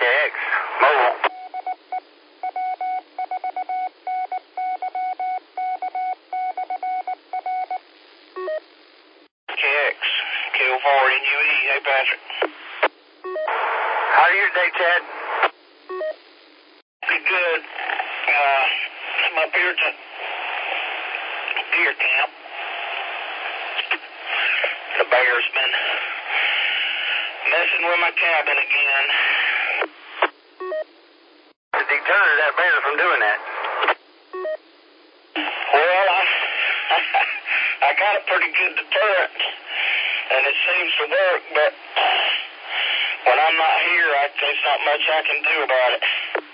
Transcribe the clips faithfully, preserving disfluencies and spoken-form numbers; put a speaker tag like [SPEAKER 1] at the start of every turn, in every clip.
[SPEAKER 1] X, mobile.
[SPEAKER 2] K X, K O four N U E, hey Patrick.
[SPEAKER 1] How are you today, Chad?
[SPEAKER 2] Pretty good. Uh, I'm up here to deer camp. The bear's been messing with my cabin again.
[SPEAKER 1] To deter that bear from doing that.
[SPEAKER 2] Well, I, I got a pretty good deterrent, and it seems to work, but when I'm not here, I, there's not much I can do about it.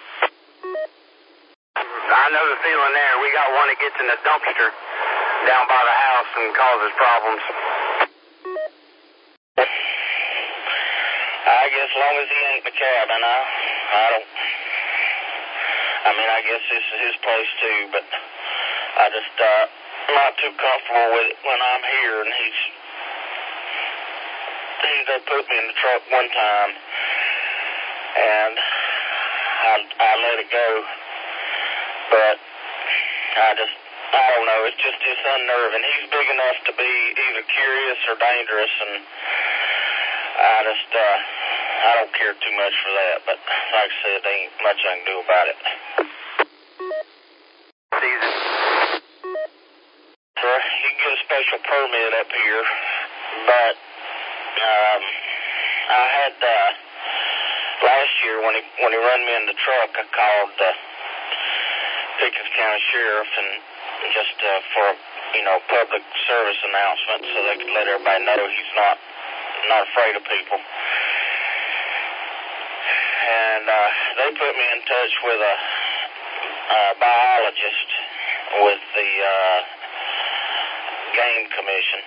[SPEAKER 1] I know the feeling there. We got one that gets in the dumpster down by the house and causes problems.
[SPEAKER 2] I guess as long as he ain't in the cabin, I, I don't, I mean, I guess this is his place too, but I just, uh, not too comfortable with it when I'm here, and he's, he's they put me in the truck one time, and I, I let it go, but I just, I don't know, it's just, it's unnerving. He's big enough to be either curious or dangerous, and I just, uh, I don't care too much for that, but like I said, there ain't much I can do about it.
[SPEAKER 1] Season.
[SPEAKER 2] Sir, you can get a special permit up here, but um, I had uh, last year when he when he run me in the truck, I called the Pickens County Sheriff and just uh, for you know public service announcement, so they could let everybody know he's not not afraid of people. And uh, they put me in touch with a, a biologist with the uh, Game Commission,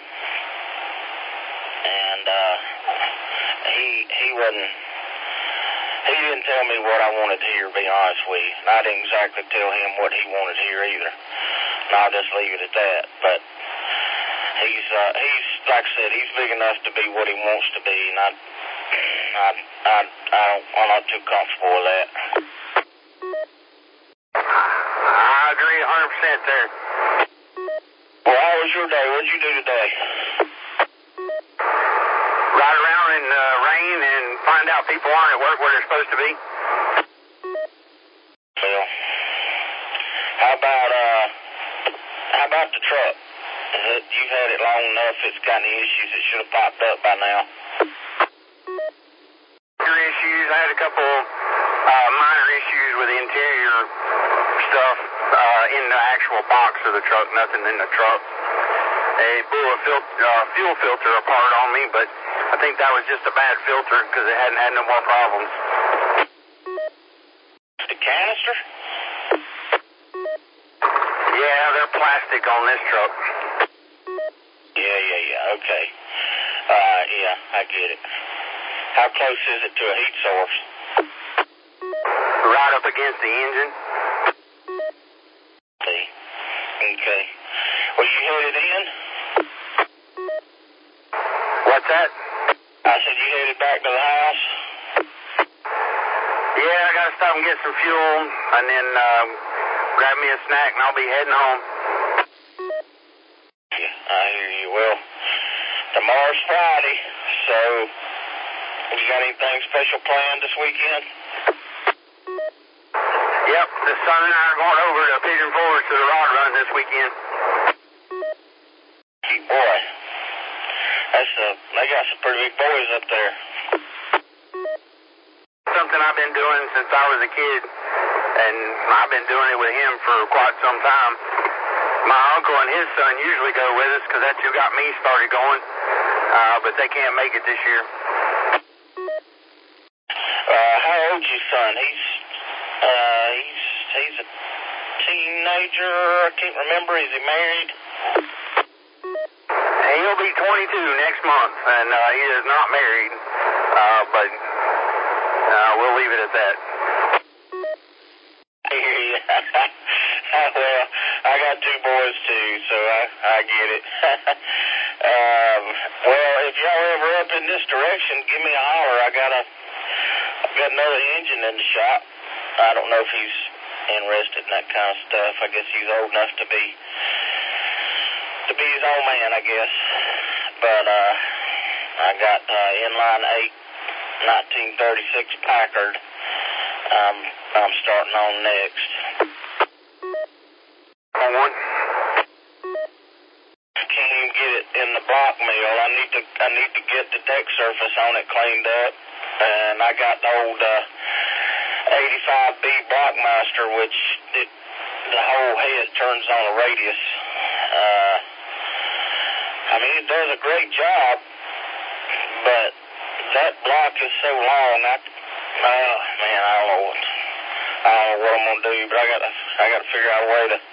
[SPEAKER 2] and uh, he he wasn't he didn't tell me what I wanted to hear. To be honest with you, and I didn't exactly tell him what he wanted to hear either. And I'll just leave it at that. But he's uh, he's like I said, he's big enough to be what he wants to be, and I. I, I, I don't, I'm not too comfortable with that.
[SPEAKER 1] I agree one hundred percent there.
[SPEAKER 2] Well, how was your day? What did you do today?
[SPEAKER 1] Ride around in the uh, rain and find out people aren't at work where they're supposed to be.
[SPEAKER 2] Well, how about, uh, how about the truck? Is it, you've had it long enough, it's got any issues that should have popped up by now?
[SPEAKER 1] Issues. I had a couple uh, minor issues with the interior stuff uh, in the actual box of the truck, nothing in the truck. They blew a fil- uh, fuel filter apart on me, but I think that was just a bad filter because it hadn't had no more problems.
[SPEAKER 2] The canister?
[SPEAKER 1] Yeah, they're plastic on this truck.
[SPEAKER 2] Yeah, yeah, yeah, okay. Uh, yeah, I get it. How close is it to a heat source?
[SPEAKER 1] Right up against the engine.
[SPEAKER 2] See. Okay. Well, you headed in?
[SPEAKER 1] What's that?
[SPEAKER 2] I said you headed back to the house?
[SPEAKER 1] Yeah, I gotta stop and get some fuel, and then um, grab me a snack, and I'll be heading home.
[SPEAKER 2] Yeah, I hear you. Well, tomorrow's Friday, so... You got anything special planned this weekend?
[SPEAKER 1] Yep, the son and I are going over to Pigeon Forge to the rod run this weekend.
[SPEAKER 2] Hey, boy. That's uh, they got some pretty big boys up there.
[SPEAKER 1] Something I've been doing since I was a kid, and I've been doing it with him for quite some time. My uncle and his son usually go with us because that's who got me started going, uh, but they can't make it this year.
[SPEAKER 2] Uh, how old's your son? He's, uh, he's, he's a teenager. I can't remember. Is he married?
[SPEAKER 1] He'll be twenty-two next month, and uh, he is not married, uh, but uh, we'll leave it at that.
[SPEAKER 2] Well, I got two boys too, so I, I get it. um, well, if y'all ever up in this direction, give me a holler. I got a, I've got another engine in the shop. I don't know if he's interested in that kind of stuff. I guess he's old enough to be to be his own man, I guess. But uh, I got uh, inline eight, nineteen thirty-six Packard. Um, I'm starting on next.
[SPEAKER 1] One.
[SPEAKER 2] Can't even get it in the block mill. I need to I need to get the deck surface on it cleaned up, and I got the old uh, eighty-five B Blockmaster, which it, the whole head turns on a radius. Uh, I mean, it does a great job, but that block is so long. I, uh, man, I don't know what I don't know what I'm gonna do, but I got to I got to figure out a way to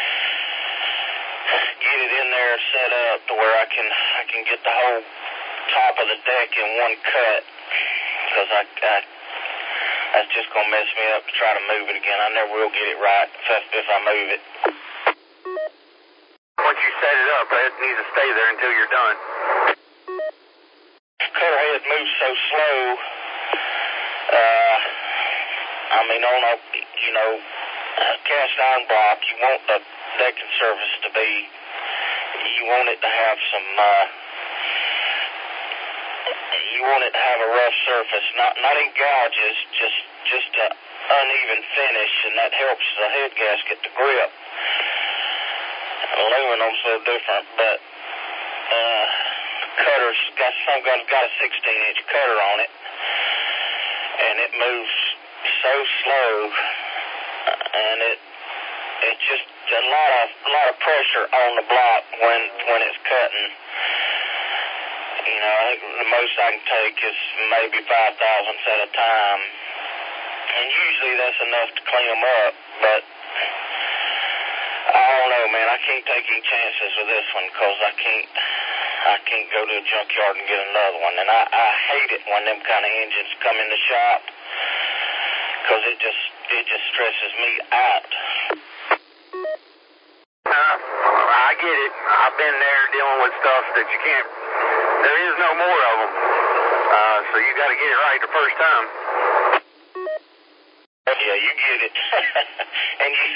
[SPEAKER 2] get it in there set up to where I can I can get the whole top of the deck in one cut, because I, I that's just gonna mess me up to try to move it again. I never will get it right if I, if I move it.
[SPEAKER 1] Once you set it up, it needs to stay there until you're done.
[SPEAKER 2] Cutter head moves so slow. Uh, I mean, on a you know cast iron block, you want the decking surface to be, you want it to have some, uh, you want it to have a rough surface, not not in gouges, just just a uneven finish, and that helps the head gasket to grip. Aluminum's so different, but uh, cutter's got some got got a sixteen inch cutter on it, and it moves so slow, and it it just a lot of a lot of pressure on the block when when it's cutting. You know, I think the most I can take is maybe five thousandths at a time, and usually that's enough to clean them up. But I don't know, man. I can't take any chances with this one because I can't I can't go to a junkyard and get another one. And I, I hate it when them kind of engines come in the shop, because it just it just stresses me out.
[SPEAKER 1] Uh, I get it. I've been there dealing with stuff that you can't, there is no more of them. Uh, so you got to get it right the first time.
[SPEAKER 2] Yeah, you get it. And you,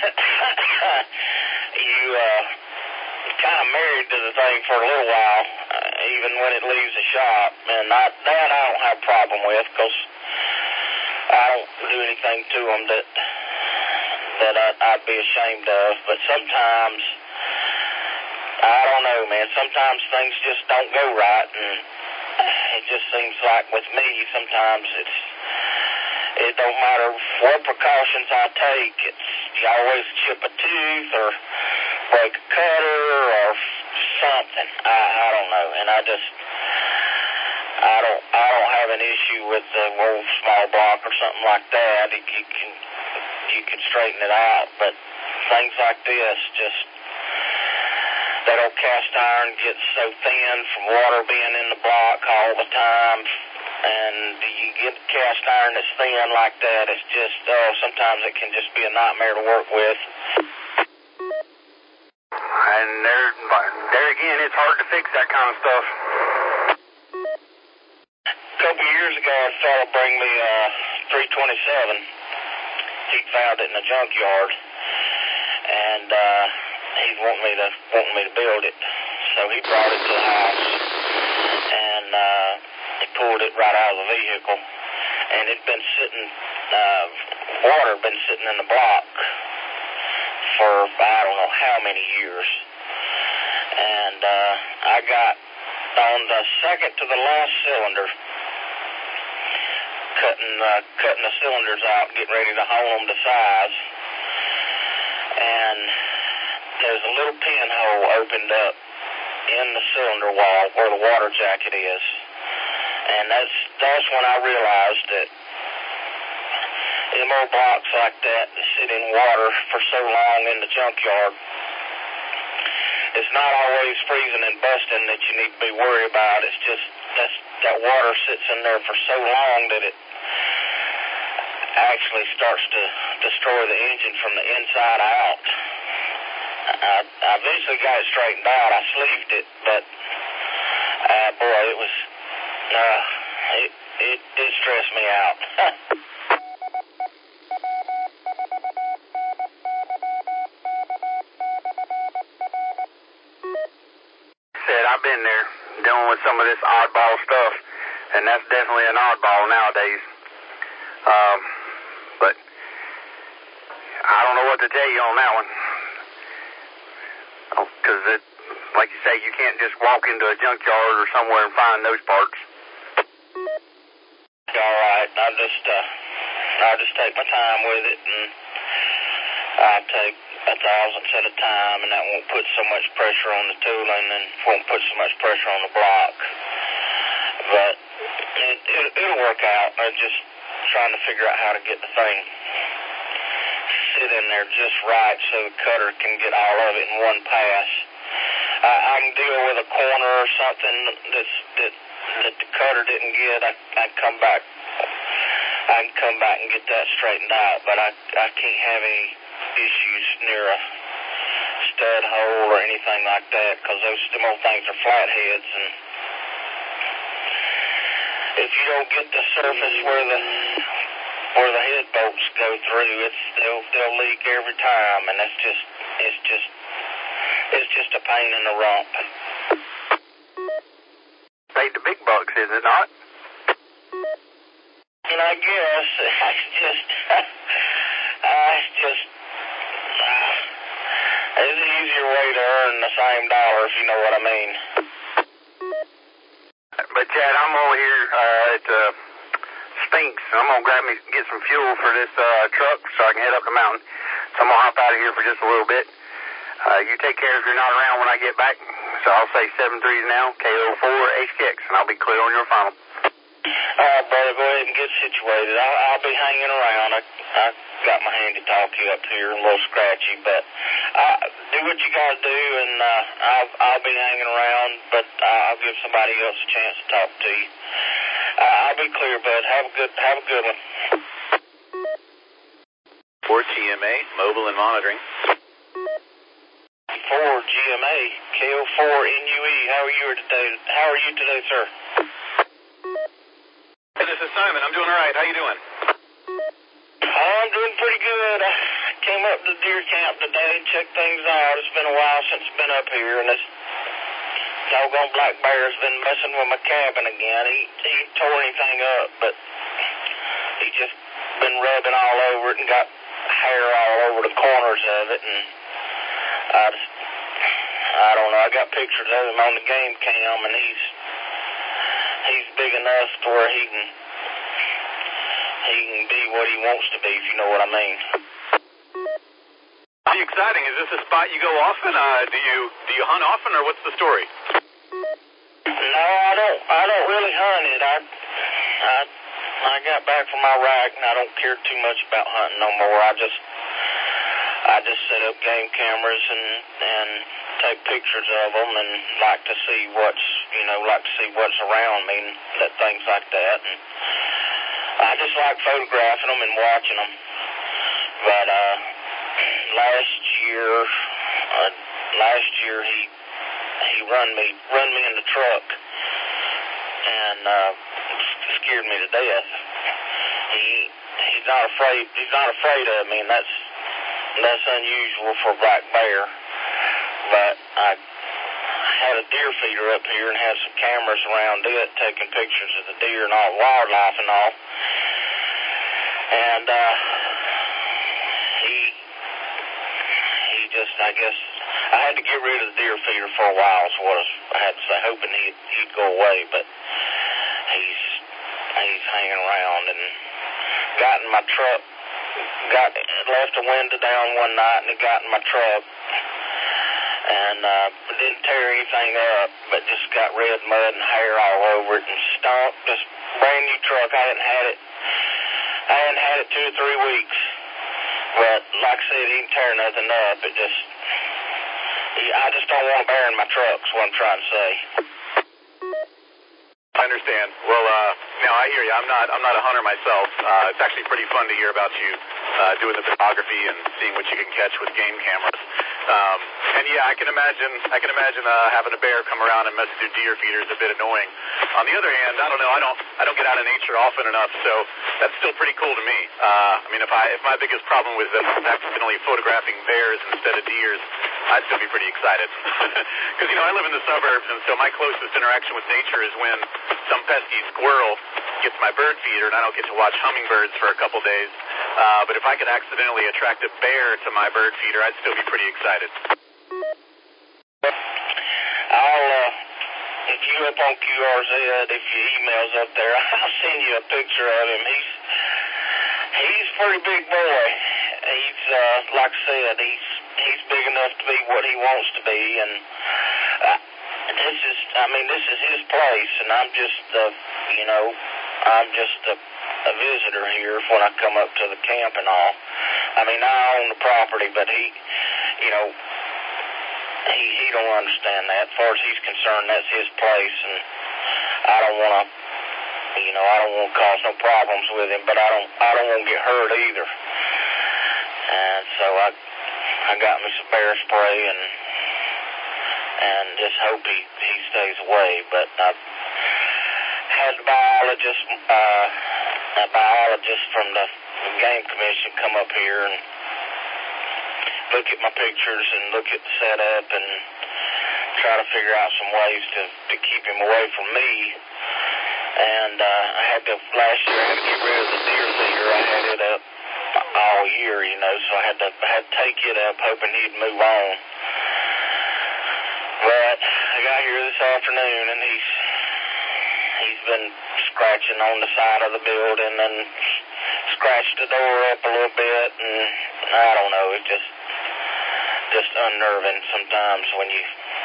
[SPEAKER 2] you uh, kind of married to the thing for a little while, uh, even when it leaves the shop. And I, that I don't have a problem with, because I don't do anything to them that that I'd, I'd be ashamed of. But sometimes, I don't know, man, sometimes things just don't go right, and it just seems like with me, sometimes it's, it don't matter what precautions I take, it's, you always chip a tooth, or break a cutter, or something. I, I don't know, and I just, I don't, I don't have an issue with the old small block or something like that. You, you can, you can straighten it out, but things like this, just that old cast iron gets so thin from water being in the block all the time, and you get cast iron that's thin like that, it's just, oh, sometimes it can just be a nightmare to work with.
[SPEAKER 1] And there, there again, it's hard to fix that kind of stuff.
[SPEAKER 2] A couple of years ago, I thought I'd bring me a three twenty-seven. He found it in a junkyard, and uh, he's wanting me to wanting me to build it. So he brought it to the house, and uh, he pulled it right out of the vehicle, and it'd been sitting, uh, water had been sitting in the block for I don't know how many years. And uh, I got on the second to the last cylinder, cutting uh, cutting the cylinders out, getting ready to hone them to size, and there's a little pinhole opened up in the cylinder wall where the water jacket is, and that's that's when I realized that them old blocks like that that sit in water for so long in the junkyard, it's not always freezing and busting that you need to be worried about. It's just that's, that water sits in there for so long that it actually starts to destroy the engine from the inside out. I, I eventually got it straightened out. I sleeved it, but uh, boy, it was uh, it it did stress me out.
[SPEAKER 1] been there dealing with some of this oddball stuff, and that's definitely an oddball nowadays. Um, but I don't know what to tell you on that one. Because, it, like you say, you can't just walk into a junkyard or somewhere and find those parts.
[SPEAKER 2] All right, I'll just, uh, I'll just take my time with it, and I'll take a thousandth at a time, and that won't put so much pressure on the tooling and won't put so much pressure on the block. But it, it, it'll work out. I'm just trying to figure out how to get the thing sit in there just right so the cutter can get all of it in one pass. I, I can deal with a corner or something that's, that that the cutter didn't get. I I come back. I can come back and get that straightened out, but I I can't have any issues near a stud hole or anything like that because those them old things are flatheads, and if you don't get the surface where the where the head bolts go through, it's they'll they'll leak every time, and that's just it's just it's just a pain in the rump.
[SPEAKER 1] Paid the big bucks, is it not?
[SPEAKER 2] And I guess it's just uh, it's just uh, it's an easier way to earn the same dollar, if you know what I mean.
[SPEAKER 1] But Chad, I'm over here uh, at uh, Spinks. I'm gonna grab me get some fuel for this uh, truck so I can head up the mountain. So I'm gonna hop out of here for just a little bit. Uh, you take care if you're not around when I get back. So I'll say seven three now, K O four H K X, and I'll be clear on your final.
[SPEAKER 2] All right, brother, go ahead and get situated. I'll, I'll be hanging around. I, I got my handy-talkie up here, a little scratchy, but uh, do what you got to do, and uh, I'll, I'll be hanging around, but uh, I'll give somebody else a chance to talk to you. Uh, I'll be clear, bud. Have a good, have a good one.
[SPEAKER 3] For G M A, mobile and monitoring.
[SPEAKER 2] For G M A, K O four N U E. How are you today? How are you today, sir?
[SPEAKER 3] Hey, this is Simon. I'm doing all right. How you doing?
[SPEAKER 2] I'm doing pretty good. I came up to deer camp today, checked things out. It's been a while since I've been up here, and this doggone black bear's been messing with my cabin again. He he tore anything up, but he just been rubbing all over it and got hair all over the corners of it, and I just, I don't know. I got pictures of him on the game cam, and he's he's big enough to where he can he can be what he wants to be, if you know what I mean.
[SPEAKER 3] Pretty exciting. Is this a spot you go often? Uh, do you do you hunt often, or what's the story?
[SPEAKER 2] No, I don't. I don't really hunt it. I I I got back from Iraq, and I don't care too much about hunting no more. I just I just set up game cameras and and take pictures of them, and like to see what's you know like to see what's around me and that, things like that. And I just like photographing them and watching them. But uh, last year, uh, last year he he run me run me in the truck and uh, scared me to death. He he's not afraid. He's not afraid of me, and that's that's unusual for a black bear. But I had a deer feeder up here and had some cameras around it, taking pictures of the deer and all wildlife and all. And uh, he he just, I guess, I had to get rid of the deer feeder for a while, is what I had to say, hoping he'd, he'd go away. But he's he's hanging around and got in my truck. Got left a window down one night and he got in my truck and uh, didn't tear anything up, but just got red mud and hair all over it and stunk. Just brand new truck. I hadn't had it. I hadn't had it two or three weeks. But like I said, he didn't tear nothing up. It just, he, I just don't want a bear in my truck. Is what I'm trying to say.
[SPEAKER 3] I understand. Well, uh, now I hear you. I'm not. I'm not a hunter myself. Uh, it's actually pretty fun to hear about you uh, doing the photography and seeing what you can catch with game cameras. Um, and yeah, I can imagine. I can imagine uh, having a bear come around and mess with your deer feeder is a bit annoying. On the other hand, I don't know. I don't. I don't get out in nature often enough, so that's still pretty cool to me. Uh, I mean, if I if my biggest problem was that I was accidentally photographing bears instead of deers, I'd still be pretty excited. Because, you know, I live in the suburbs, and so my closest interaction with nature is when some pesky squirrel gets my bird feeder, and I don't get to watch hummingbirds for a couple days. Uh, but if I could accidentally attract a bear to my bird feeder, I'd still be pretty excited.
[SPEAKER 2] I'll, uh, if you up on Q R Z, if your email's up there, I'll send you a picture of him. He's, he's a pretty big boy. He's, uh, like I said, he's, he's big enough to be what he wants to be, and, uh, this is, I mean, this is his place, and I'm just, uh, you know, I'm just a, a visitor here when I come up to the camp and all. I mean, I own the property, but he, you know, he, he don't understand that. As far as he's concerned, that's his place, and I don't want to, you know, I don't want to cause no problems with him, but I don't, I don't want to get hurt either. And so I, I got me some bear spray and, and just hope he, he stays away. But I had the biologist, uh, a biologist from the, the game commission come up here and look at my pictures and look at the setup and try to figure out some ways to, to keep him away from me. And uh, I had to, last year I had to get rid of the deer feeder. I had it up all year, you know, so I had to, I had to take it up hoping he'd move on. But I got here this afternoon and he's, he's been scratching on the side of the building and scratched the door up a little bit, and I don't know, it's just, just unnerving sometimes when you,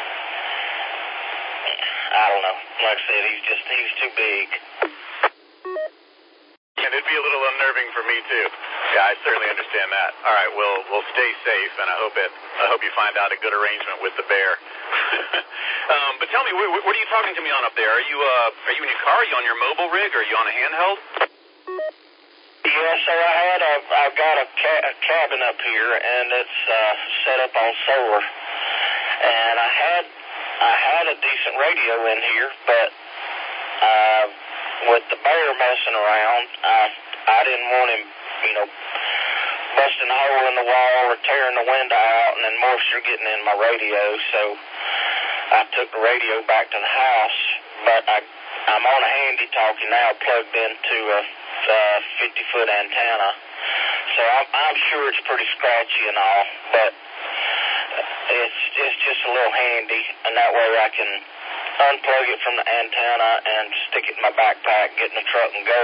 [SPEAKER 2] I don't know, like I said, he's just, he's too big.
[SPEAKER 3] And it'd be a little unnerving for me too. Yeah, I certainly understand that. All right, we'll we'll stay safe, and I hope it. I hope you find out a good arrangement with the bear. um, but tell me, what, what are you talking to me on up there? Are you uh, are you in your car? Are you on your mobile rig? Or are you on a handheld?
[SPEAKER 2] Yeah, so I had a, I've got a, ca- a cabin up here, and it's uh, set up on solar. And I had I had a decent radio in here, but uh, with the bear messing around, I I didn't want him, you know, busting a hole in the wall or tearing the window out and then moisture getting in my radio. So I took the radio back to the house, but I I'm on a handy talkie now, plugged into a fifty-foot antenna. So I'm, I'm sure it's pretty scratchy and all, but it's it's just a little handy, and that way I can unplug it from the antenna and stick it in my backpack, get in the truck and go,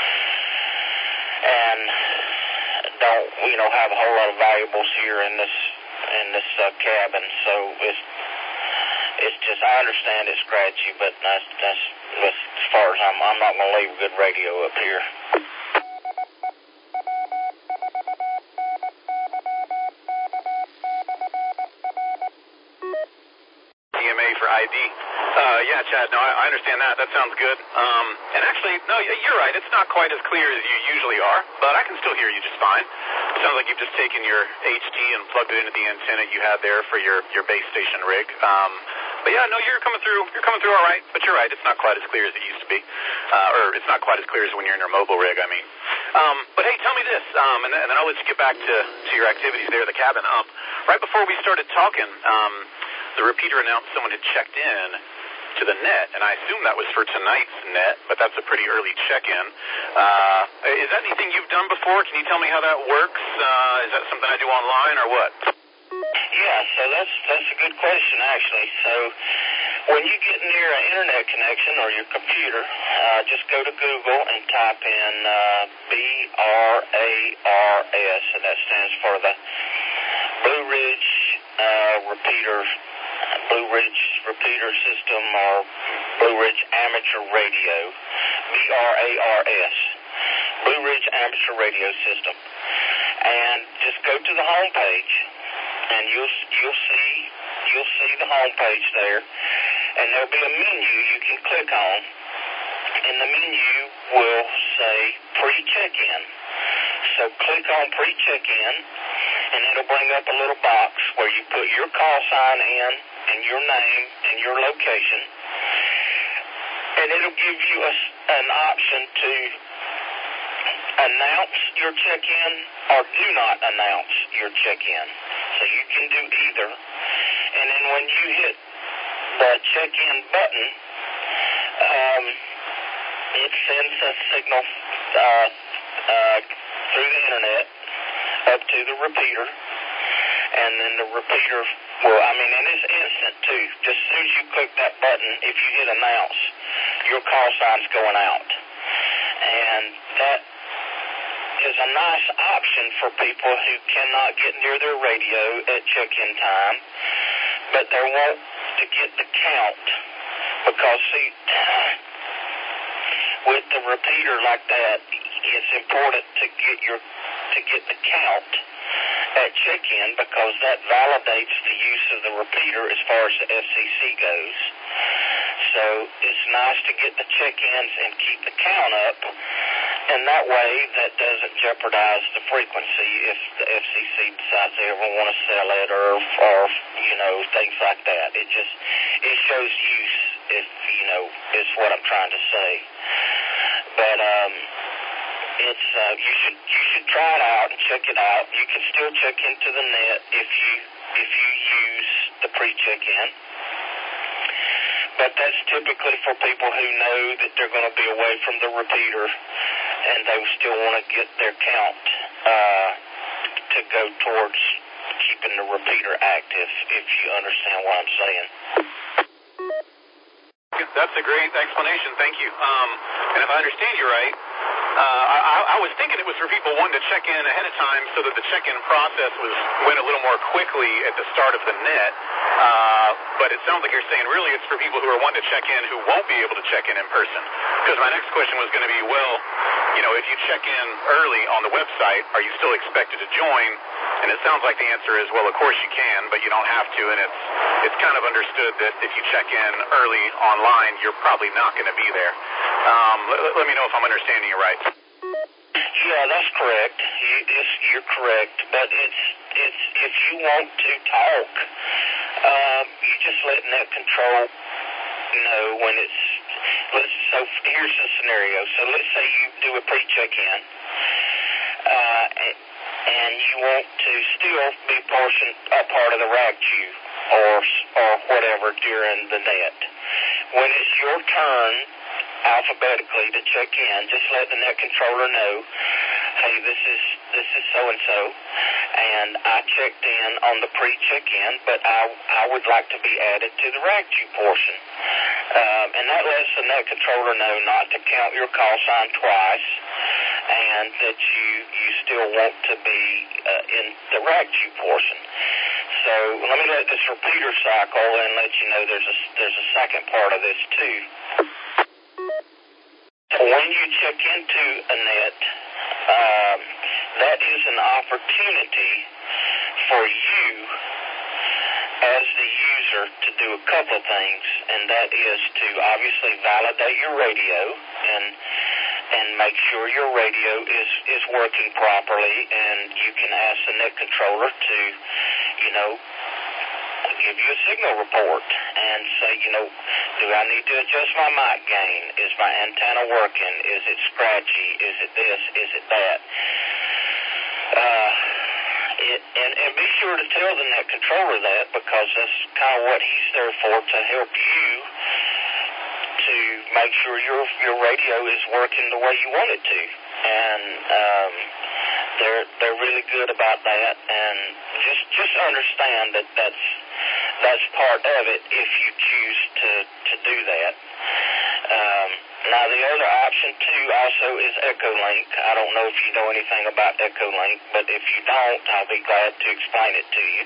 [SPEAKER 2] and don't, you know, have a whole lot of valuables here in this in this uh, cabin. So it's it's just, I understand it's scratchy, but that's that's, that's as far as I'm I'm not gonna leave a good radio up here.
[SPEAKER 3] I D. Uh, yeah, Chad, no, I, I understand that. That sounds good. Um, and actually, no, you're right. It's not quite as clear as you usually are, but I can still hear you just fine. It sounds like you've just taken your H T and plugged it into the antenna you had there for your, your base station rig. Um, but yeah, no, you're coming through. You're coming through all right. But you're right. It's not quite as clear as it used to be, uh, or it's not quite as clear as when you're in your mobile rig. I mean, um, but hey, tell me this, um, and, then, and then I'll let you get back to, to your activities there at the cabin. Um, right before we started talking, um, the repeater announced someone had checked in to the net, and I assume that was for tonight's net, but that's a pretty early check-in. Uh, is that anything you've done before? Can you tell me how that works? Uh, is that something I do online or what?
[SPEAKER 2] Yeah, so that's that's a good question, actually. So when you get near an internet connection or your computer, uh, just go to Google and type in uh, B R A R S, and that stands for the Blue Ridge uh, Repeater Blue Ridge Repeater System, or Blue Ridge Amateur Radio, B R A R S, Blue Ridge Amateur Radio System. And just go to the home page, and you'll you'll see you'll see the home page there, and there'll be a menu you can click on, and the menu will say pre-check-in. So click on pre-check-in, and it'll bring up a little box where you put your call sign in and your name and your location, and it'll give you a, an option to announce your check-in or do not announce your check-in. So you can do either. and then when you hit the check-in button, um, it sends a signal uh, uh, through the internet up to the repeater, and then the repeater will, I mean, and it's instant too. Just as soon as you click that button, if you hit announce, your call sign's going out. And that is a nice option for people who cannot get near their radio at check-in time, but they want to get the count, because see, with the repeater like that, it's important to get your to get the count at check-in, because that validates the use of the repeater as far as the F C C goes. So it's nice to get the check-ins and keep the count up, and that way that doesn't jeopardize the frequency if the F C C decides they ever want to sell it, or, or you know, things like that. It just, it shows use, if, you know, is what I'm trying to say. But, um, it's, uh, you should, you should try it out and check it out. You can still check into the net if you, if you use the pre-check-in. But that's typically for people who know that they're going to be away from the repeater, and they still want to get their count uh, to go towards keeping the repeater active, if you understand what I'm saying.
[SPEAKER 3] That's a great explanation. Thank you. Um, and if I understand you right, uh, I, I was thinking it was for people wanting to check in ahead of time so that the check-in process was went a little more quickly at the start of the net. Uh, but it sounds like you're saying really it's for people who are wanting to check in who won't be able to check in in person. Because my next question was going to be, well, you know, if you check in early on the website, are you still expected to join? And it sounds like the answer is, well, of course you can, but you don't have to. And it's it's kind of understood that if you check in early online, you're probably not going to be there. Um, let, let me know if I'm understanding you right.
[SPEAKER 2] Yeah, that's correct. You, it's, you're correct. But it's it's if you want to talk, uh, you just let net control know when it's. Let's, so here's the scenario. So let's say you do a pre-check-in, uh, and, and you want to still be portion a part of the rag queue or or whatever during the net. When it's your turn, alphabetically, to check in, just let the net controller know, hey, this is this is so and so, and I checked in on the pre-check-in, but I I would like to be added to the rag queue portion, um, and that lets the net controller know not to count your call sign twice, and that you you still want to be uh, in the rag queue portion. So let me let this repeater cycle and let you know there's a there's a second part of this too. When you check into a net, um, that is an opportunity for you as the user to do a couple of things, and that is to obviously validate your radio and and make sure your radio is, is working properly, and you can ask the net controller to, you know, give you a signal report and say, you know, do I need to adjust my mic gain? Is my antenna working? Is it scratchy? Is it this? Is it that? Uh, it, and, and be sure to tell the net controller that, because that's kind of what he's there for, to help you to make sure your your radio is working the way you want it to. And um, they're they're really good about that. And just just understand that that's that's part of it if you choose to to do that. Um, now the other option too also is Echolink. I don't know if you know anything about Echolink, but if you don't, I'll be glad to explain it to you.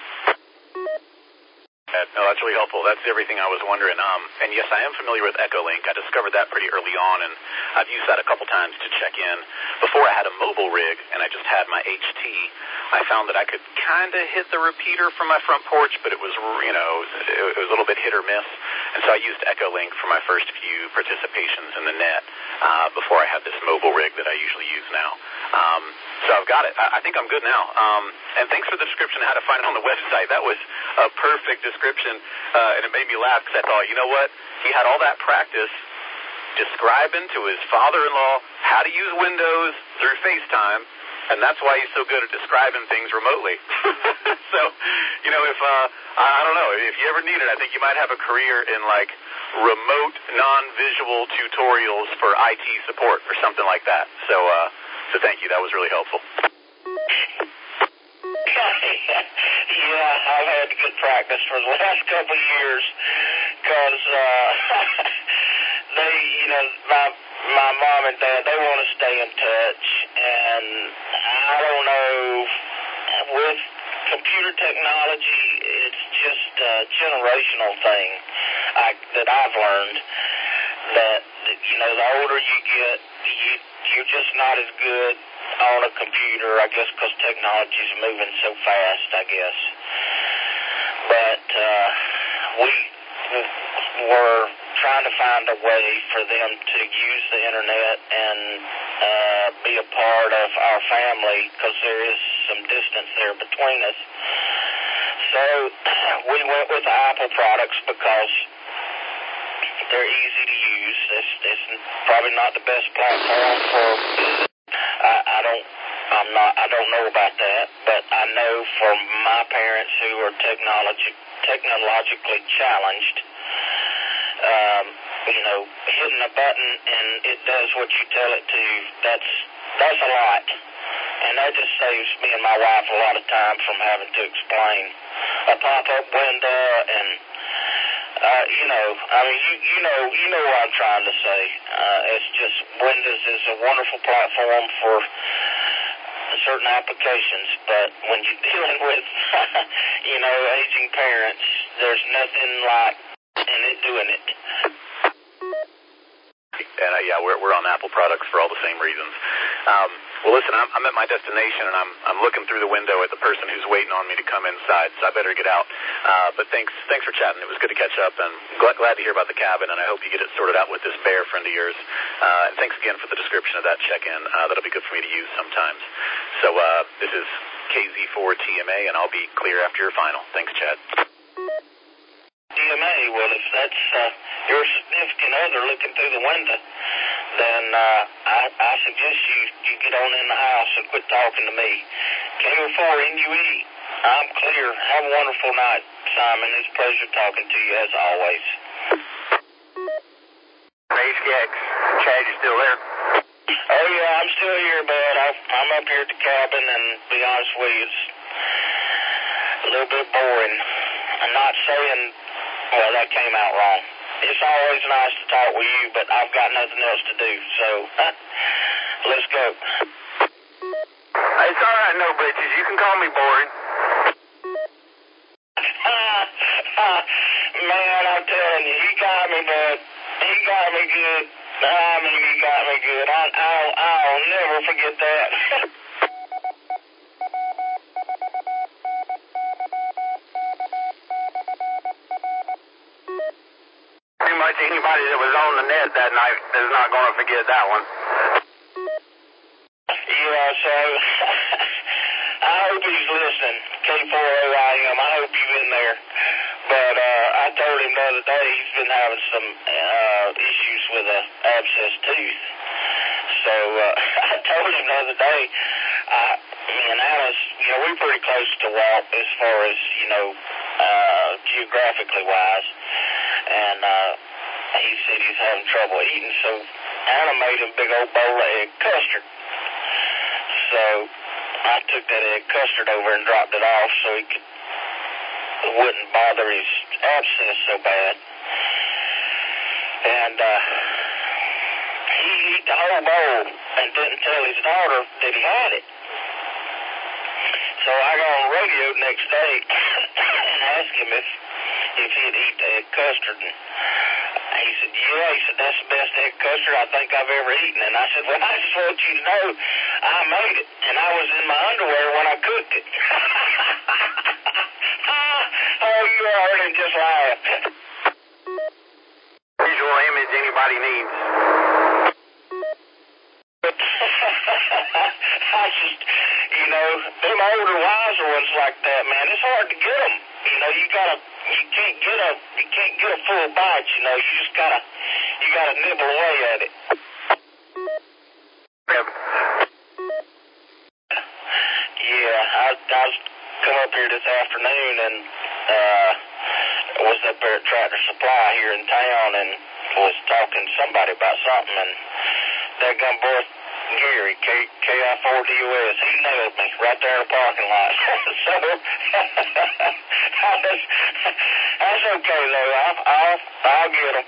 [SPEAKER 3] No, that's really helpful. That's everything I was wondering. Um, and yes, I am familiar with Echolink. I discovered that pretty early on, and I've used that a couple times to check in. Before I had a mobile rig, and I just had my H T, I found that I could kind of hit the repeater from my front porch, but it was, you know, it was a little bit hit or miss. And so I used Echolink for my first few participations in the net uh, before I had this mobile rig that I usually use now. Um, so I've got it. I, I think I'm good now. Um, and thanks for the description of how to find it on the website. That was a perfect description, uh, and it made me laugh because I thought, you know what? He had all that practice describing to his father-in-law how to use Windows through FaceTime, and that's why he's so good at describing things remotely. So, you know, if, uh, I don't know, if you ever need it, I think you might have a career in, like, remote, non-visual tutorials for I T support or something like that. So, uh, so thank you. That was really helpful.
[SPEAKER 2] Yeah, I've had good practice for the last couple of years because uh, they, you know, my my mom and dad, they want to stay in touch, and I don't know, with computer technology, it's just a generational thing I, that I've learned that, you know, the older you get, you, you're just not as good on a computer, I guess, because technology's moving so fast, I guess. But uh, we were trying to find a way for them to use the internet and uh, be a part of our family, because there is some distance there between us. So we went with the Apple products because they're easy to use. It's, it's probably not the best platform for business. I, I don't, I'm not, I don't know about that, but I know for my parents who are technology, technologically challenged, um, you know, hitting a button and it does what you tell it to, that's, that's a lot. And that just saves me and my wife a lot of time from having to explain a pop-up window and, Uh, you know, I mean, you, you know, you know what I'm trying to say. Uh, it's just Windows is a wonderful platform for certain applications, but when you're dealing with, you know, aging parents, there's nothing like and it doing it.
[SPEAKER 3] And uh, yeah, we're we're on Apple products for all the same reasons. Um, well, listen, I'm, I'm at my destination, and I'm I'm looking through the window at the person who's waiting on me to come inside, so I better get out. Uh, but thanks thanks for chatting. It was good to catch up, and glad, glad to hear about the cabin, and I hope you get it sorted out with this bear friend of yours. Uh, and thanks again for the description of that check-in. Uh, that'll be good for me to use sometimes. So uh, this is K Z four T M A, and I'll be clear after your final. Thanks, Chad.
[SPEAKER 2] T M A, well, if that's uh, your significant other looking through the window, then uh, I, I suggest you, you get on in the house and quit talking to me. K O four N U E, I'm clear. Have a wonderful night, Simon. It's a pleasure talking to you, as always.
[SPEAKER 1] H K X, Chad, you still there?
[SPEAKER 2] Oh, yeah, I'm still here, bud. I, I'm up here at the cabin, and to be honest with you, it's a little bit boring. I'm not saying, well, that came out wrong. It's always nice to talk with you, but I've got nothing else to do, so let's go.
[SPEAKER 1] It's all right, no bitches. You can call me boring.
[SPEAKER 2] Man, I'm telling you, he got me, bud. He got me good. I mean, he got me good. I, I'll, I'll never forget that.
[SPEAKER 1] Pretty much anybody that was on the net that night is not going to forget that one.
[SPEAKER 2] Yeah, so I hope he's listening. K four O I M, I hope you've been there. But uh, I told him the other day he's been having some uh, issues with a abscessed tooth. So uh, I told him the other day, uh, me and Alice, you know, we're pretty close to Walt as far as, you know, uh, geographically wise. And uh, he said he's having trouble eating, so Anna made him a big old bowl of egg custard. So I took that egg custard over and dropped it off so he could, it wouldn't bother his abscess so bad. And uh, he ate the whole bowl and didn't tell his daughter that he had it. So I got on the radio the next day and asked him if if he'd eat the egg custard. And he said, yeah. He said, that's the best egg custard I think I've ever eaten. And I said, well, I just want you to know I made it, and I was in my underwear when I cooked it. Oh, you heard him just laugh.
[SPEAKER 1] Visual image anybody needs.
[SPEAKER 2] I just, you know, them older, wiser ones like that, man, it's hard to get them. You know, you gotta, you can't get a, you can't get a full bite. You know, you just gotta, you gotta nibble away at it.
[SPEAKER 1] Yep.
[SPEAKER 2] I, I was come up here this afternoon and uh, was up there at Tractor Supply here in town and was talking to somebody about something, and that gun boy Gary, K I four D O S, he nailed me right there in the parking lot. So that's, that's okay though. I'll, I'll, I'll get them.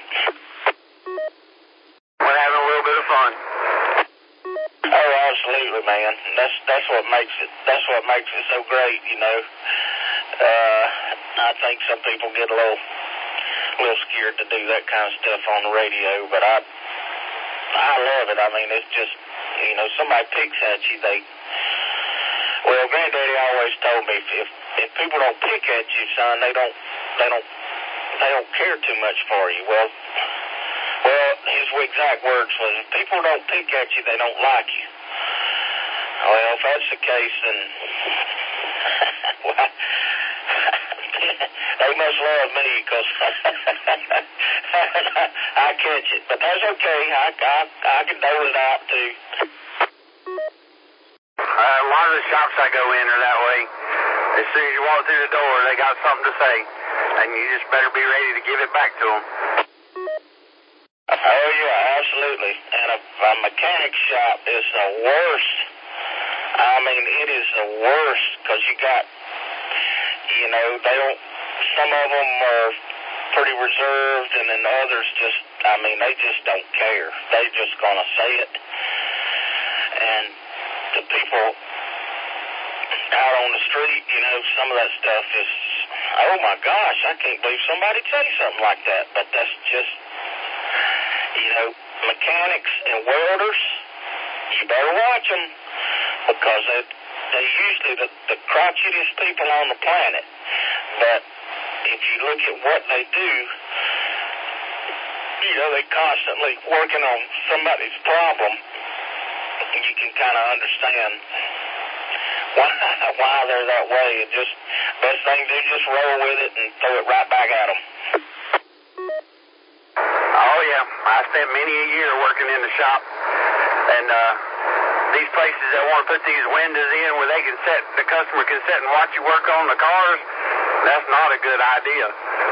[SPEAKER 1] We're having a little bit of fun.
[SPEAKER 2] Oh, absolutely, man. That's that's what makes it. That's what makes it so great, you know. Uh, I think some people get a little, little scared to do that kind of stuff on the radio, but I, I love it. I mean, it's just, you know, somebody picks at you, they. Well, Granddaddy always told me if, if if people don't pick at you, son, they don't they don't they don't care too much for you. Well, well, his exact words was, if people don't pick at you, they don't like you. Well, if that's the case, then well, they must love me because I catch it. But that's okay. I I I can dole it out too.
[SPEAKER 1] Uh, a lot of the shops I go in are that way. As soon as you walk through the door, they got something to say, and you just better be ready to give it back to them.
[SPEAKER 2] Oh, yeah, absolutely. And a, a mechanic shop is the worst. I mean, it is the worst because you got, you know, they don't, some of them are pretty reserved, and then others just, I mean, they just don't care. They just going to say it. And the people out on the street, you know, some of that stuff is, oh my gosh, I can't believe somebody'd say something like that. But that's just, you know, mechanics and welders, you better watch them because they, they're usually the, the crotchetiest people on the planet. But if you look at what they do, you know, they're constantly working on somebody's problem. You can kind of understand why, why they're that way. It just, best thing to do, just roll with it and throw it right back at them.
[SPEAKER 1] Oh, yeah. I spent many a year working in the shop, and uh, these places that want to put these windows in where they can sit, the customer can sit and watch you work on the cars, that's not a good idea.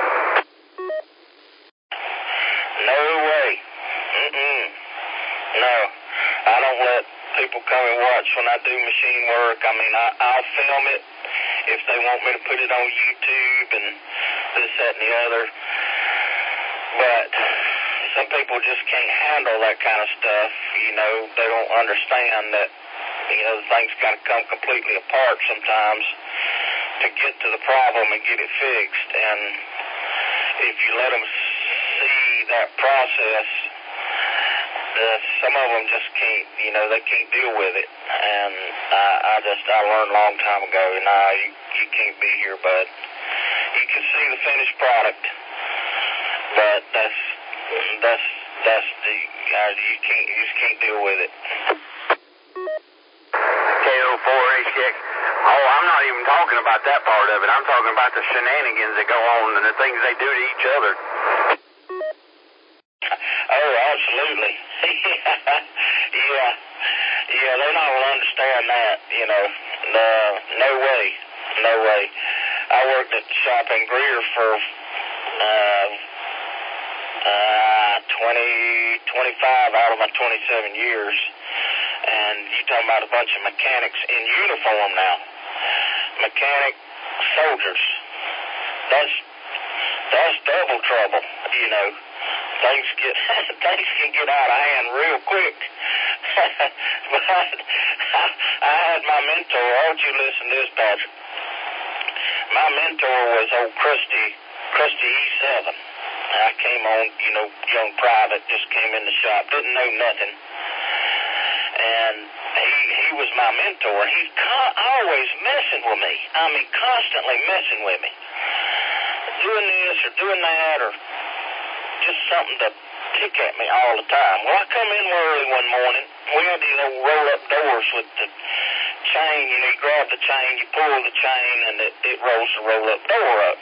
[SPEAKER 2] No way. Mm-mm. No. I don't let people come and watch when I do machine work. I mean, I, I'll film it if they want me to put it on YouTube and this, that, and the other. But some people just can't handle that kind of stuff. You know, they don't understand that, you know, the thing's got to come completely apart sometimes to get to the problem and get it fixed. And if you let them see that process, uh, some of them just can't, you know, they can't deal with it. And I, I just, I learned a long time ago, nah, you, you can't be here, bud. You can see the finished product, but that's, that's, that's the, uh, you can't, you just can't deal with it.
[SPEAKER 1] K O four H X. Oh, I'm not even talking about that part of it. I'm talking about the shenanigans that go on and the things they do to each other.
[SPEAKER 2] Oh, absolutely. yeah. Yeah, they're not going to understand that, you know. No, no way. No way. I worked at the shop in Greer for uh, uh, twenty, twenty-five out of my twenty-seven years. And you're talking about a bunch of mechanics in uniform now. Mechanic soldiers. That's that's double trouble, you know. Things get things can get out of hand real quick. But I, I had my mentor. Why don't you listen to this, Patrick? My mentor was old Krusty, Krusty E seven. I came on, you know, young private, just came in the shop, didn't know nothing. And he he was my mentor. He's con- always messing with me. I mean, constantly messing with me. Doing this or doing that or just something to tick at me all the time. Well, I come in early one morning. We had these old roll-up doors with the chain. You know, you grab the chain, you pull the chain, and it, it rolls the roll-up door up.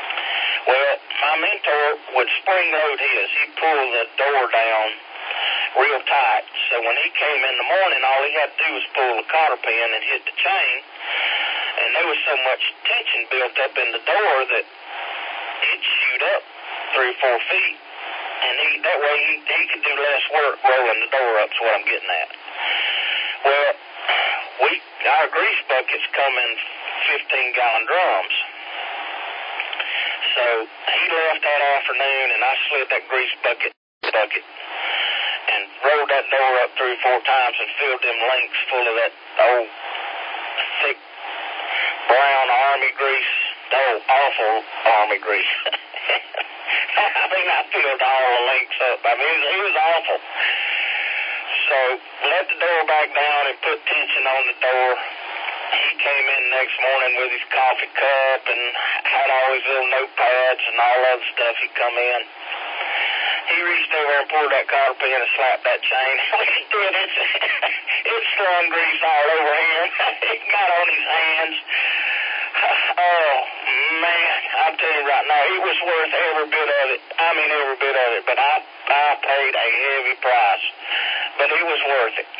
[SPEAKER 2] Well, my mentor would spring load his. He'd pull the door down real tight. So when he came in the morning, all he had to do was pull the cotter pin and hit the chain, and there was so much tension built up in the door that it'd shoot up three or four feet, and he that way he, he could do less work rolling the door up, is what I'm getting at. Well, we our grease buckets come in fifteen gallon drums. So he left that afternoon, and I slid that grease bucket bucket and rolled that door up three or four times and filled them links full of that old thick brown army grease, oh, awful army grease. I mean, I filled all the links up. I mean, it was, it was awful. So let the door back down and put tension on the door. He came in next morning with his coffee cup and had all his little notepads and all other stuff. He come in. He reached over and pulled that cotter pin and slapped that chain. When he did, it's, it slung grease all over him. It got on his hands. Oh, man, I'm telling you right now, it was worth every bit of it. I mean, every bit of it. But I, I paid a heavy price. But it was worth it.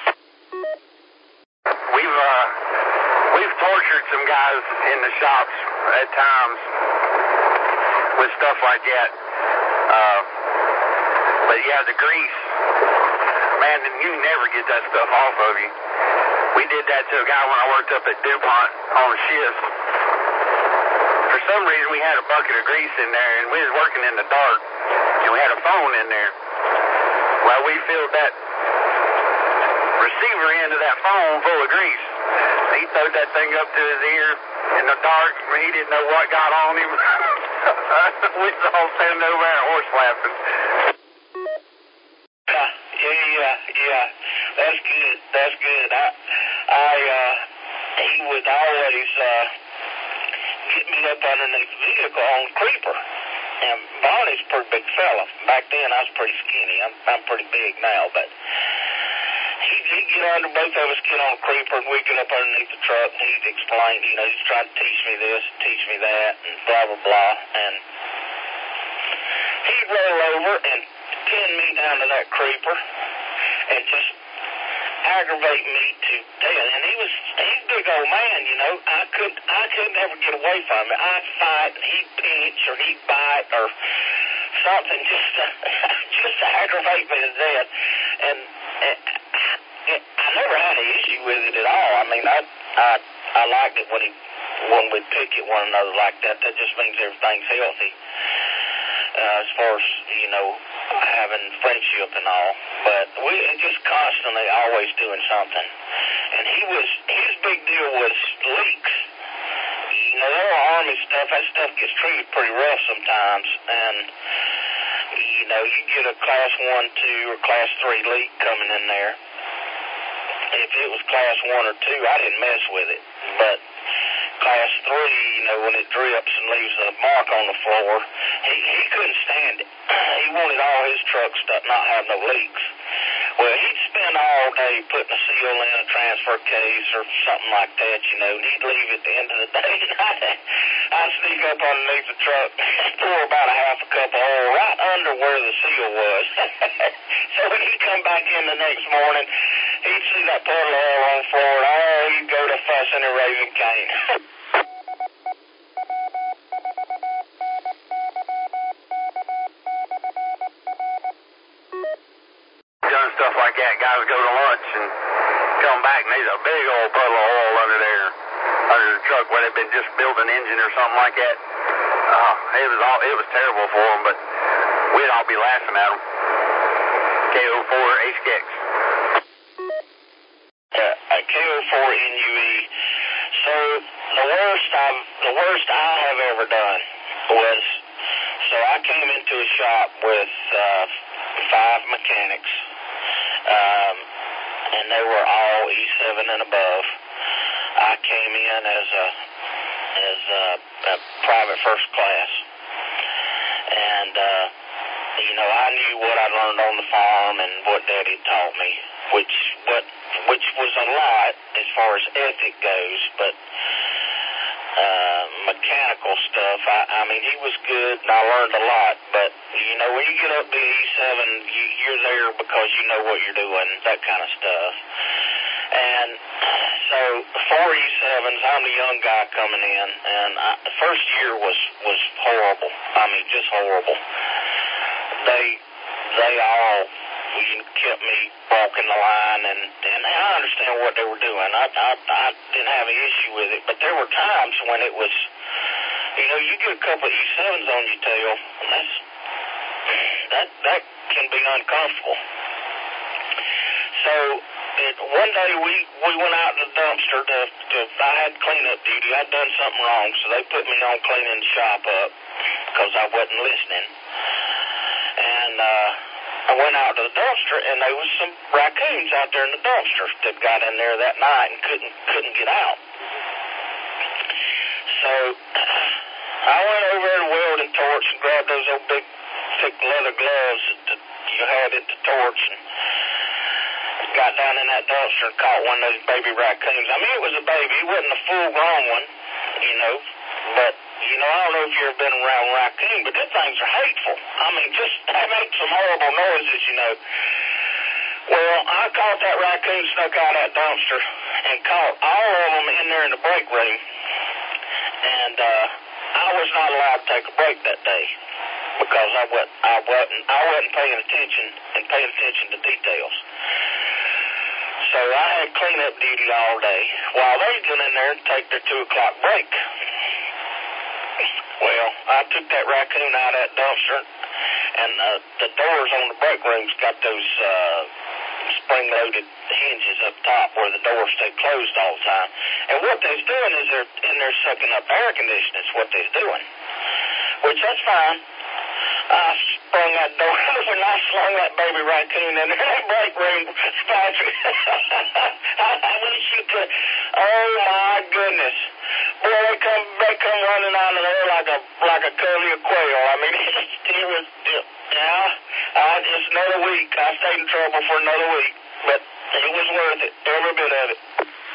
[SPEAKER 1] We've, uh, we've tortured some guys in the shops at times with stuff like that. Uh, but yeah, the grease, man, you never get that stuff off of you. We did that to a guy when I worked up at DuPont on shift. For some reason, we had a bucket of grease in there, and we was working in the dark, and we had a phone in there. Well, we filled that receiver end of that phone full of grease. He throwed that thing up to his ear in the dark, and he didn't know what got on him. We was all standing over there horse laughing.
[SPEAKER 2] Uh, yeah, yeah, that's good, that's good. I, I, uh, he would always, uh, get me up underneath the vehicle on creeper. And Barney's a pretty big fella. Back then, I was pretty skinny. I'm, I'm pretty big now, but he'd, he'd get under, both of us get on a creeper, and we'd get up underneath the truck, and he'd explain, you know, he's trying to teach me this, teach me that, and blah, blah, blah. And he'd roll over and pin me down to that creeper and just aggravate me to death. And he was, he's a big old man, you know. I could, I could never get away from him. I'd fight, he'd pinch, or he'd bite, or something just to, just to aggravate me to death. And, and I never had an issue with it at all. I mean, I, I, I liked it when he, when we pick at one another like that. That just means everything's healthy. Uh, as far as, you know, having friendship and all. But we just constantly always doing something. And he was, his big deal was leaks. You know, that old Army stuff, that stuff gets treated pretty rough sometimes. And, you know, you get a class one, two, or class three leak coming in there. If it was class one or two, I didn't mess with it. But class three, you know, when it drips and leaves a mark on the floor, he, he couldn't stand it. He wanted all his trucks to not have no leaks. Well, he'd spend all day putting a seal in a transfer case or something like that, you know, and he'd leave at the end of the day, and I'd, I'd sneak up underneath the truck and pour about a half a cup of oil right under where the seal was. So when he'd come back in the next morning, he'd see that puddle of oil on the floor, and oh, he'd go to fussing and raising Cain.
[SPEAKER 1] Done stuff like that. Guys go to lunch and come back, and there's a big old puddle of oil under there, under the truck where they've been just building an engine or something like that. Uh, it was all, it was terrible for them, but we'd all be laughing at them. K O four H K X.
[SPEAKER 2] Uh, K O four N U E. So the worst I've, the worst I have ever done was, so I came into a shop with uh, five mechanics, um, and they were all E seven and above. I came in as a as a, a private first class, and uh, you know, I knew what I learned on the farm and what Daddy taught me, which what which was a lot as far as ethic goes, but uh, mechanical stuff. I, I mean, he was good, and I learned a lot. But, you know, when you get up to E seven, you, you're there because you know what you're doing, that kind of stuff. And so, four E sevens, I'm the young guy coming in, and I, the first year was, was horrible. I mean, just horrible. They, they all kept me walking the line, and, and I understand what they were doing. I, I, I didn't have an issue with it, but there were times when it was, you know, you get a couple of E sevens on your tail, and that's, that, that can be uncomfortable. So, it, one day we, we went out to the dumpster to, to, I had cleanup duty. I'd done something wrong, so they put me on cleaning the shop up because I wasn't listening. And, uh, I went out to the dumpster, and there was some raccoons out there in the dumpster that got in there that night and couldn't couldn't get out. So I went over there to welding torch and grabbed those old big thick leather gloves that you had at the torch, and got down in that dumpster and caught one of those baby raccoons. I mean, it was a baby. It wasn't a full-grown one, you know, but you know, I don't know if you've ever been around raccoon, but those things are hateful. I mean, just they make some horrible noises, you know. Well, I caught that raccoon stuck out of that dumpster and caught all of them in there in the break room. And uh, I was not allowed to take a break that day because I wasn't, I wasn't, I wasn't paying attention and paying attention to details. So I had cleanup duty all day while they was in there and take their two o'clock break. Well, I took that raccoon out of that dumpster, and uh, the doors on the break room's got those uh, spring-loaded hinges up top where the doors stay closed all the time. And what they's doing is they're in there sucking up air conditioning is what they's doing, which that's fine. I sprung that door over and I slung that baby raccoon in there in that break room, Patrick. I, I wish you could. Oh my goodness. Boy, they come they come running out of there like a like a covey of quail. I mean, it, it was, it, yeah, I, it's another week. I stayed in trouble for another week, but it was worth it, every bit of it.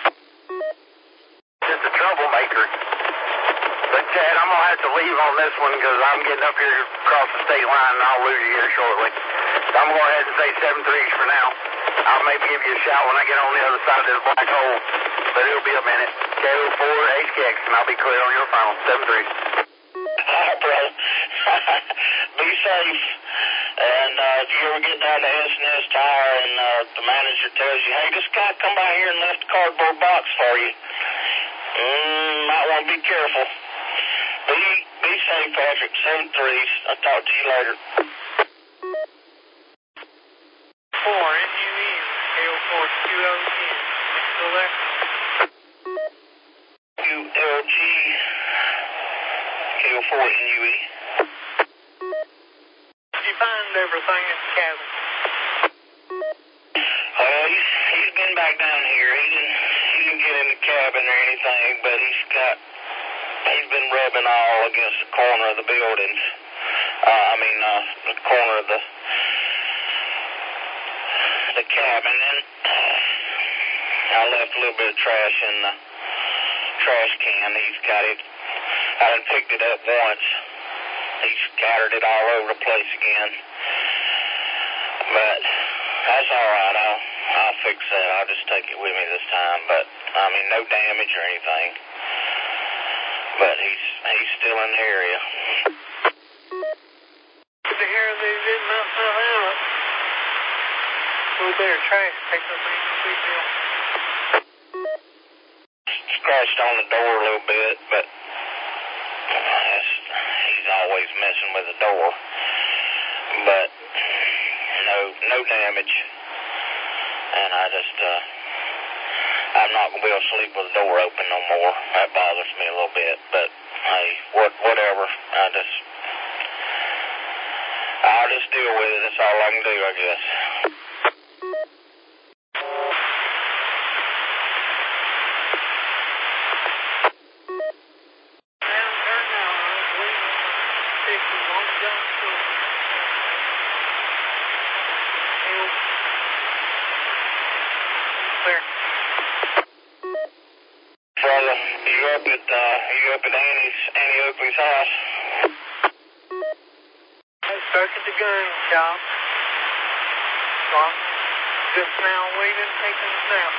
[SPEAKER 1] Just a troublemaker. But, Chad, I'm going to have to leave on this one because I'm getting up here across the state line and I'll lose you here shortly. So I'm going to go ahead and say seven threes for now. I'll maybe give you a shout when I get on the other side of this black hole, but it'll be a minute. K O four H K X, and I'll be clear on your final. seven threes.
[SPEAKER 2] All right, bro. Be safe. And uh, if you ever get down to S and S Tire and uh, the manager tells you, hey, this guy come by here and left a cardboard box for you, mm, might want to be careful. Be, be safe, Patrick. seven threes. I'll talk to you later.
[SPEAKER 4] four N U E, K O four Q L G. Still there?
[SPEAKER 2] Q L G, K O four N U E.
[SPEAKER 4] Did you find everything in the cabin?
[SPEAKER 2] Well, he's, he's been back down here. He didn't, he didn't get in the cabin or anything, but he's got, he's been rubbing all against the corner of the buildings. Uh, I mean, uh, the corner of the, the cabin. And I left a little bit of trash in the trash can. He's got it. I done picked it up once. He scattered it all over the place again. But that's all right. I'll, I'll fix that. I'll just take it with me this time. But, I mean, no damage or anything. But he's he's still in the area.
[SPEAKER 4] Good to hear they didn't mess that out. Over there, trash. Take the thing. Big deal.
[SPEAKER 2] Scratched on the door a little bit, but that's, he's always messing with the door. But no no damage. And I just, uh, I'm not going to be able to sleep with the door open no more. That bothers me a little bit. But, hey, what, whatever. I just, I'll just deal with it. That's all I can do, I guess. Brother, Central. You up at, uh, you up at Annie's, Annie Oakley's house?
[SPEAKER 4] I stuck at the gun shop. So I'm just now waiting, taking a nap.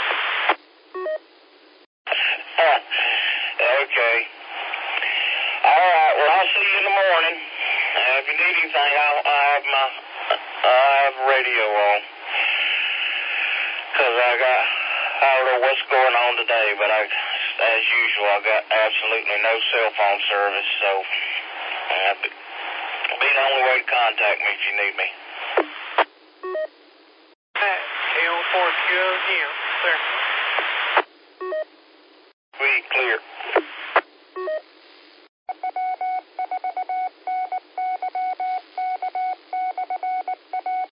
[SPEAKER 2] Okay. All right, well, I'll see you in the morning. Uh, if you need anything, I'll, I'll have my, I'll have radio on. Because I got, I don't know what's going on today, but I, as usual, I got absolutely no cell phone service, so uh, it'll be the only way to contact me if you need me.
[SPEAKER 4] L four Q again, sir.
[SPEAKER 2] We clear.